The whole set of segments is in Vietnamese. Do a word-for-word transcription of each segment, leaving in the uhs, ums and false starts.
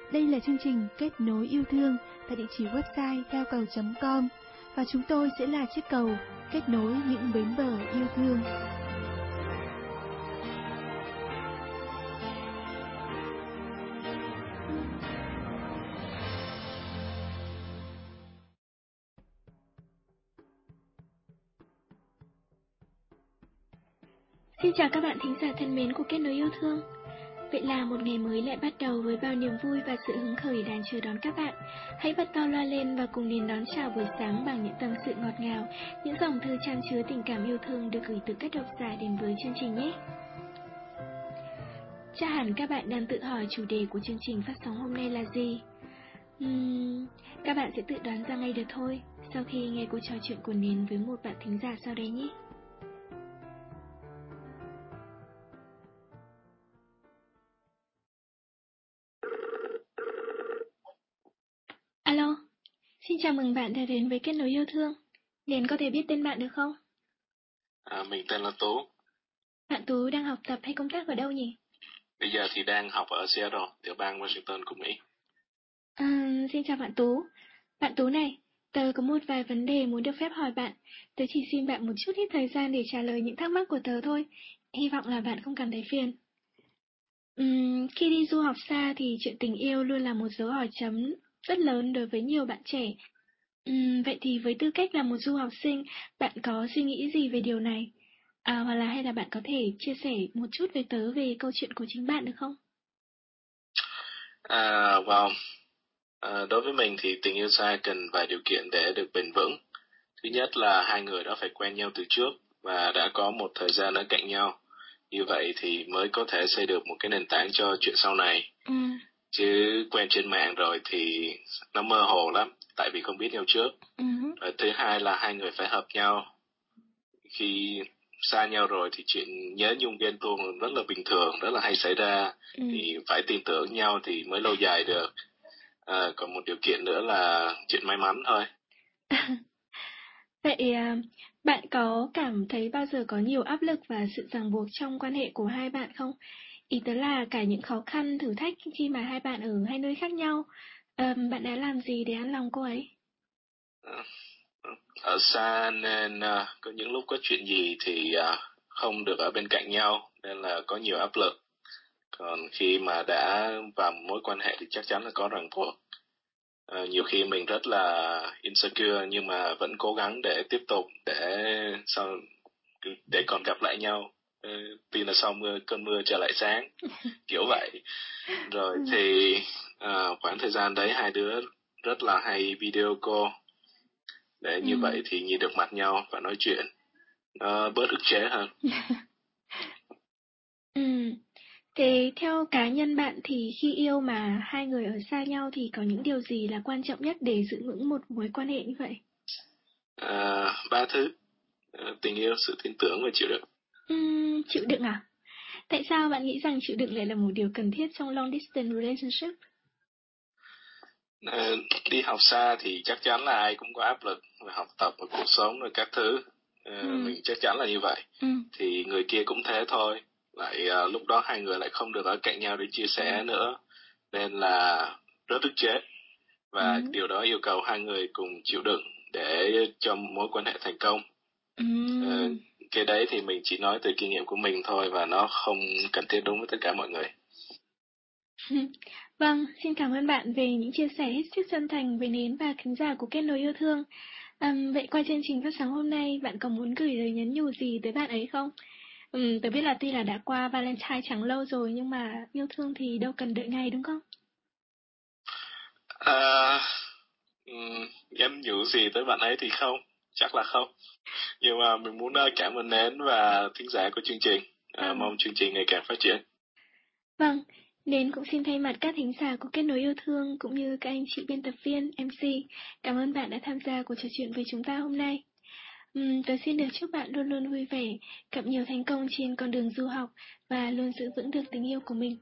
Đây là chương trình Kết nối yêu thương tại địa chỉ website theo cầu chấm com và chúng tôi sẽ là chiếc cầu kết nối những bến bờ yêu thương. Xin chào các bạn thính giả thân mến của Kết nối yêu thương. Vậy là một ngày mới lại bắt đầu với bao niềm vui và sự hứng khởi đang chờ đón các bạn. Hãy bật to loa lên và cùng đến đón chào buổi sáng bằng những tâm sự ngọt ngào, những dòng thư chan chứa tình cảm yêu thương được gửi từ các độc giả đến với chương trình nhé. Chắc hẳn các bạn đang tự hỏi chủ đề của chương trình phát sóng hôm nay là gì. Uhm, các bạn sẽ tự đoán ra ngay được thôi, sau khi nghe cuộc trò chuyện của Nến với một bạn thính giả sau đây nhé. Alo, xin chào mừng bạn đã đến với Kết nối yêu thương. Nến có thể biết tên bạn được không? À, mình tên là Tú. Bạn Tú đang học tập hay công tác ở đâu nhỉ? Bây giờ thì đang học ở Seattle, tiểu bang Washington của Mỹ. À, xin chào bạn Tú. Bạn Tú này, tớ có một vài vấn đề muốn được phép hỏi bạn. Tớ chỉ xin bạn một chút ít thời gian để trả lời những thắc mắc của tớ thôi. Hy vọng là bạn không cảm thấy phiền. Uhm, khi đi du học xa thì chuyện tình yêu luôn là một dấu hỏi chấm rất lớn đối với nhiều bạn trẻ. Uhm, vậy thì với tư cách là một du học sinh, bạn có suy nghĩ gì về điều này? À, hoặc là hay là bạn có thể chia sẻ một chút với tớ về câu chuyện của chính bạn được không? À, wow. À, đối với mình thì tình yêu xa cần vài điều kiện để được bền vững. Thứ nhất là hai người đó phải quen nhau từ trước và đã có một thời gian ở cạnh nhau. Như vậy thì mới có thể xây được một cái nền tảng cho chuyện sau này. Ừ. Chứ quen trên mạng rồi thì nó mơ hồ lắm, tại vì không biết nhau trước. Ừ. Rồi thứ hai là hai người phải hợp nhau. Khi xa nhau rồi thì chuyện nhớ nhung ghen tuông rất là bình thường, rất là hay xảy ra. Ừ. Thì phải tin tưởng nhau thì mới lâu dài được. À, còn một điều kiện nữa là chuyện may mắn thôi. Vậy à, bạn có cảm thấy bao giờ có nhiều áp lực và sự ràng buộc trong quan hệ của hai bạn không? Ý tớ là cả những khó khăn, thử thách khi mà hai bạn ở hai nơi khác nhau. À, bạn đã làm gì để an lòng cô ấy? Ở xa nên uh, có những lúc có chuyện gì thì uh, không được ở bên cạnh nhau, nên là có nhiều áp lực. Còn khi mà đã vào mối quan hệ thì chắc chắn là có ràng buộc. Uh, nhiều khi mình rất là insecure nhưng mà vẫn cố gắng để tiếp tục, để sau để còn gặp lại nhau. Uh, tin là sau mưa cơn mưa trở lại sáng, kiểu vậy. Rồi thì uh, khoảng thời gian đấy hai đứa rất là hay video call, để như Ừ. vậy thì nhìn được mặt nhau và nói chuyện nó bớt ức chế hơn. Ừ. Thế theo cá nhân bạn thì khi yêu mà hai người ở xa nhau thì có những điều gì là quan trọng nhất để giữ vững một mối quan hệ như vậy? À, ba thứ: à, tình yêu, sự tin tưởng và chịu đựng. Uhm, chịu đựng à? Tại sao bạn nghĩ rằng chịu đựng lại là một điều cần thiết trong long distance relationship? À, đi học xa thì chắc chắn là ai cũng có áp lực về học tập và cuộc sống rồi các thứ. À, Ừ. mình chắc chắn là như vậy. Ừ. Thì người kia cũng thế thôi. Lại à, lúc đó hai người lại không được ở cạnh nhau để chia sẻ Ừ. nữa, nên là rất ức chế. Và Ừ. điều đó yêu cầu hai người cùng chịu đựng để cho mối quan hệ thành công. Ừ. Ờ, cái đấy thì mình chỉ nói từ kinh nghiệm của mình thôi, và nó không cần thiết đúng với tất cả mọi người. Vâng, xin cảm ơn bạn về những chia sẻ hết sức chân thành với Nến và khán giả của Kết nối yêu thương. Um, vậy qua chương trình phát sóng hôm nay, bạn có muốn gửi lời nhắn nhủ gì tới bạn ấy không? Um, tớ biết là tuy là đã qua Valentine chẳng lâu rồi, nhưng mà yêu thương thì đâu cần đợi ngày đúng không? À, um, nhắn nhủ gì tới bạn ấy thì không, chắc là không. Nhưng mà mình muốn uh, cảm ơn Nến và thính giả của chương trình. Uh, mong chương trình ngày càng phát triển. Vâng, Nến cũng xin thay mặt các thính giả của Kết nối yêu thương cũng như các anh chị biên tập viên, em xê, cảm ơn bạn đã tham gia cuộc trò chuyện với chúng ta hôm nay. Uhm, tớ xin được chúc bạn luôn luôn vui vẻ, gặp nhiều thành công trên con đường du học và luôn giữ vững được tình yêu của mình.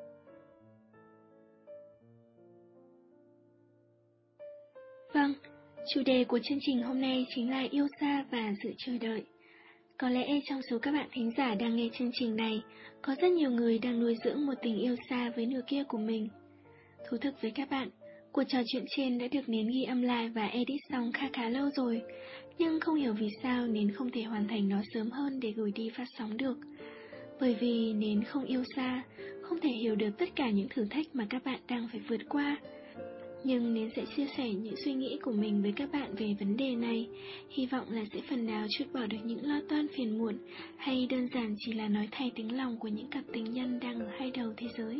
Vâng, chủ đề của chương trình hôm nay chính là yêu xa và sự chờ đợi. Có lẽ trong số các bạn thính giả đang nghe chương trình này, có rất nhiều người đang nuôi dưỡng một tình yêu xa với nửa kia của mình. Thú thực với các bạn, cuộc trò chuyện trên đã được Nến ghi âm lại và edit xong khá khá lâu rồi, nhưng không hiểu vì sao Nến không thể hoàn thành nó sớm hơn để gửi đi phát sóng được. Bởi vì Nến không yêu xa, không thể hiểu được tất cả những thử thách mà các bạn đang phải vượt qua. Nhưng Nến sẽ chia sẻ những suy nghĩ của mình với các bạn về vấn đề này, hy vọng là sẽ phần nào trút bỏ được những lo toan phiền muộn, hay đơn giản chỉ là nói thay tiếng lòng của những cặp tình nhân đang ở hai đầu thế giới.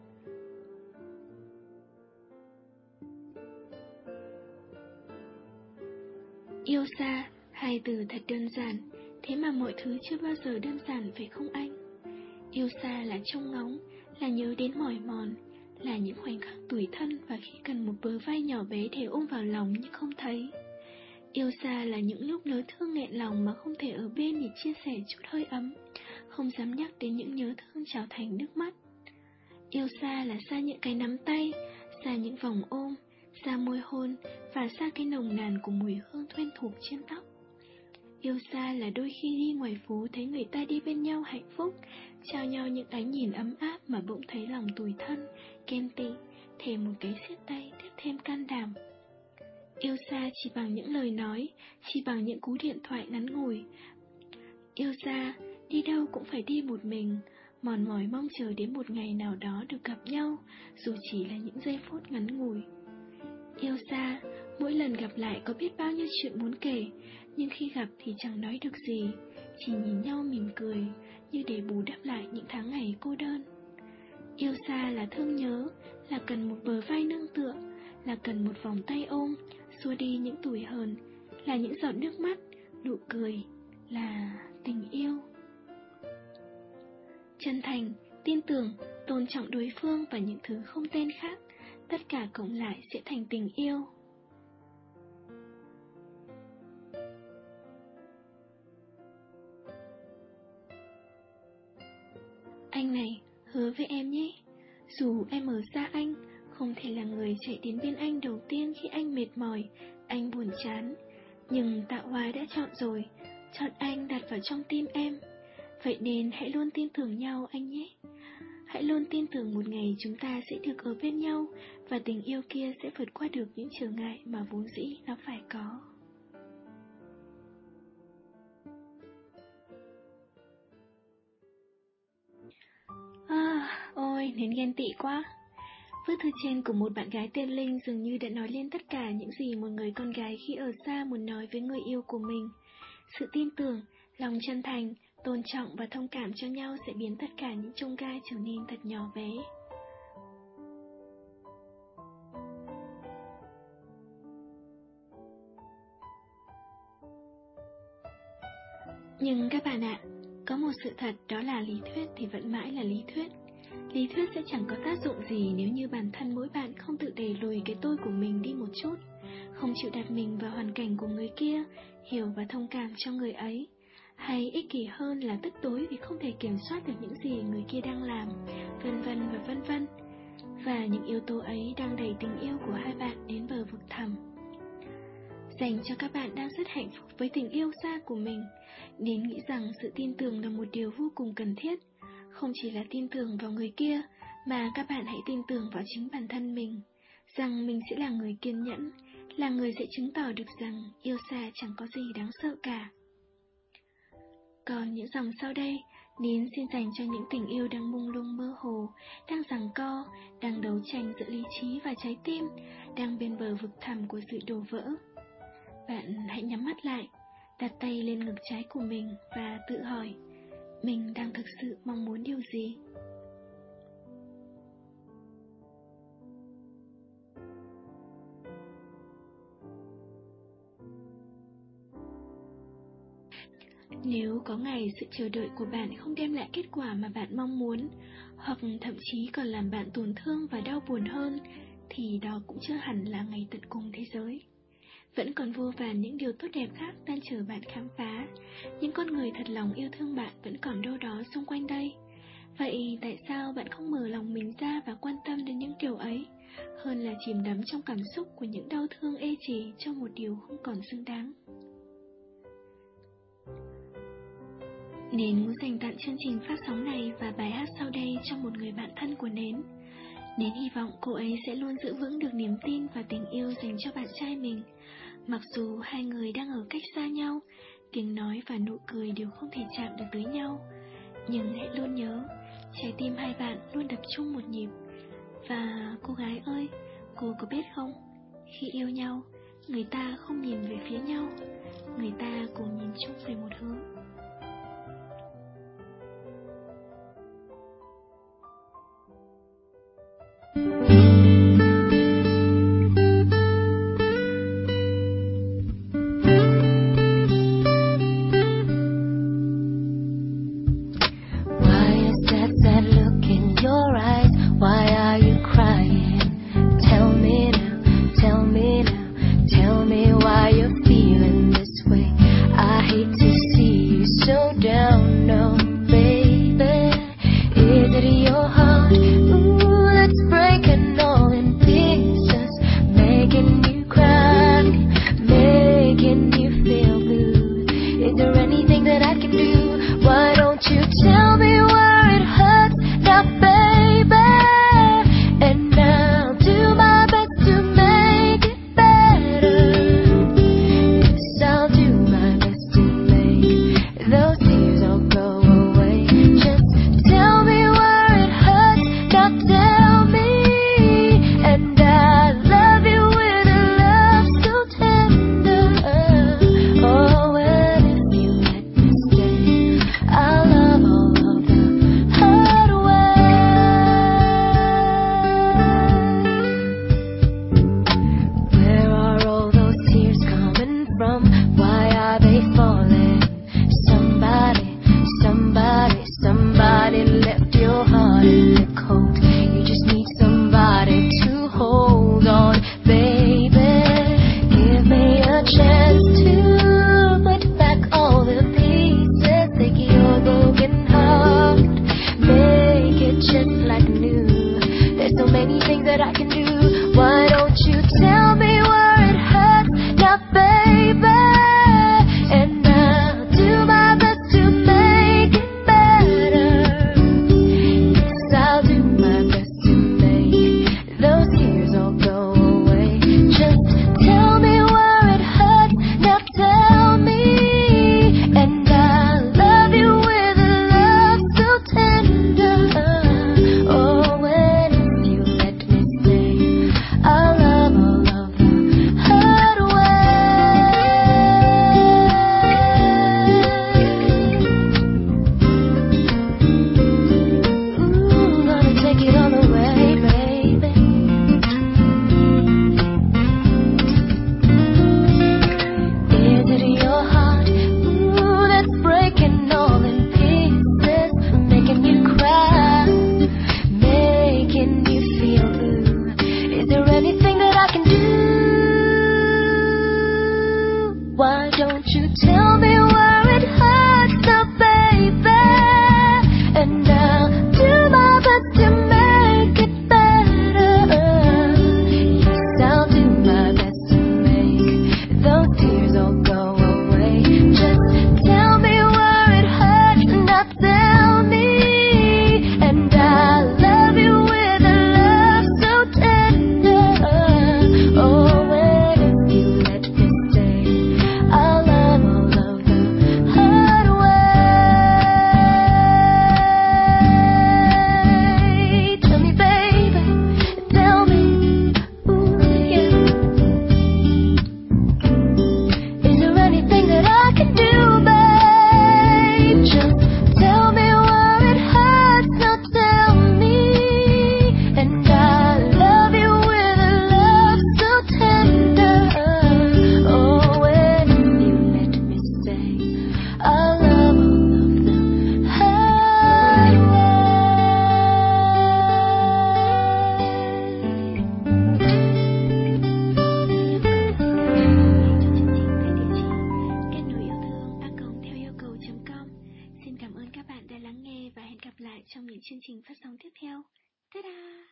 Yêu xa, hai từ thật đơn giản, thế mà mọi thứ chưa bao giờ đơn giản phải không anh? Yêu xa là trông ngóng, là nhớ đến mỏi mòn, là những khoảnh khắc tủi thân và khi cần một bờ vai nhỏ bé để ôm vào lòng nhưng không thấy. Yêu xa là những lúc nhớ thương nghẹn lòng mà không thể ở bên để chia sẻ chút hơi ấm, không dám nhắc đến những nhớ thương trào thành nước mắt. Yêu xa là xa những cái nắm tay, xa những vòng ôm, xa môi hôn và xa cái nồng nàn của mùi hương quen thuộc trên tóc. Yêu xa là đôi khi đi ngoài phố thấy người ta đi bên nhau hạnh phúc, trao nhau những ánh nhìn ấm áp mà bỗng thấy lòng tủi thân, ghen tị, thèm một cái siết tay tiếp thêm can đảm. Yêu xa chỉ bằng những lời nói, chỉ bằng những cú điện thoại ngắn ngủi. Yêu xa, đi đâu cũng phải đi một mình, mòn mỏi mong chờ đến một ngày nào đó được gặp nhau, dù chỉ là những giây phút ngắn ngủi. Yêu xa, mỗi lần gặp lại có biết bao nhiêu chuyện muốn kể, nhưng khi gặp thì chẳng nói được gì, chỉ nhìn nhau mỉm cười, như để bù đắp lại những tháng ngày cô đơn. Yêu xa là thương nhớ, là cần một bờ vai nương tựa, là cần một vòng tay ôm, xua đi những tủi hờn, là những giọt nước mắt, nụ cười, là tình yêu. Chân thành, tin tưởng, tôn trọng đối phương và những thứ không tên khác, tất cả cộng lại sẽ thành tình yêu. Anh này, hứa với em nhé, dù em ở xa anh, không thể là người chạy đến bên anh đầu tiên khi anh mệt mỏi, anh buồn chán, nhưng tạo hóa đã chọn rồi, chọn anh đặt vào trong tim em. Vậy nên hãy luôn tin tưởng nhau anh nhé. Hãy luôn tin tưởng một ngày chúng ta sẽ được ở bên nhau, và tình yêu kia sẽ vượt qua được những trở ngại mà vốn dĩ nó phải có. À, ôi, Nến ghen tị quá. Bức thư trên của một bạn gái tên Linh dường như đã nói lên tất cả những gì một người con gái khi ở xa muốn nói với người yêu của mình. Sự tin tưởng, lòng chân thành, tôn trọng và thông cảm cho nhau sẽ biến tất cả những chông gai trở nên thật nhỏ bé. Nhưng các bạn ạ, có một sự thật đó là lý thuyết thì vẫn mãi là lý thuyết. Lý thuyết sẽ chẳng có tác dụng gì nếu như bản thân mỗi bạn không tự đẩy lùi cái tôi của mình đi một chút, không chịu đặt mình vào hoàn cảnh của người kia, hiểu và thông cảm cho người ấy, hay ích kỷ hơn là tức tối vì không thể kiểm soát được những gì người kia đang làm, vân vân và vân vân. Và những yếu tố ấy đang đẩy tình yêu của hai bạn đến bờ vực thẳm. Dành cho các bạn đang rất hạnh phúc với tình yêu xa của mình, nên nghĩ rằng sự tin tưởng là một điều vô cùng cần thiết. Không chỉ là tin tưởng vào người kia, mà các bạn hãy tin tưởng vào chính bản thân mình, rằng mình sẽ là người kiên nhẫn, là người sẽ chứng tỏ được rằng yêu xa chẳng có gì đáng sợ cả. Còn những dòng sau đây, Nến xin dành cho những tình yêu đang mông lung mơ hồ, đang giằng co, đang đấu tranh giữa lý trí và trái tim, đang bên bờ vực thẳm của sự đổ vỡ. Bạn hãy nhắm mắt lại, đặt tay lên ngực trái của mình và tự hỏi, mình đang thực sự mong muốn điều gì? Nếu có ngày sự chờ đợi của bạn không đem lại kết quả mà bạn mong muốn, hoặc thậm chí còn làm bạn tổn thương và đau buồn hơn, thì đó cũng chưa hẳn là ngày tận cùng thế giới. Vẫn còn vô vàn những điều tốt đẹp khác đang chờ bạn khám phá. Những con người thật lòng yêu thương bạn vẫn còn đâu đó xung quanh đây. Vậy tại sao bạn không mở lòng mình ra và quan tâm đến những điều ấy, hơn là chìm đắm trong cảm xúc của những đau thương ê chề cho một điều không còn xứng đáng? Nến muốn dành tặng chương trình phát sóng này và bài hát sau đây cho một người bạn thân của Nến. Nên hy vọng cô ấy sẽ luôn giữ vững được niềm tin và tình yêu dành cho bạn trai mình. Mặc dù hai người đang ở cách xa nhau, tiếng nói và nụ cười đều không thể chạm được tới nhau, nhưng hãy luôn nhớ, trái tim hai bạn luôn đập chung một nhịp. Và cô gái ơi, cô có biết không, khi yêu nhau, người ta không nhìn về phía nhau, người ta cùng nhìn chung về một hướng. Trong những chương trình phát sóng tiếp theo. Ta-da!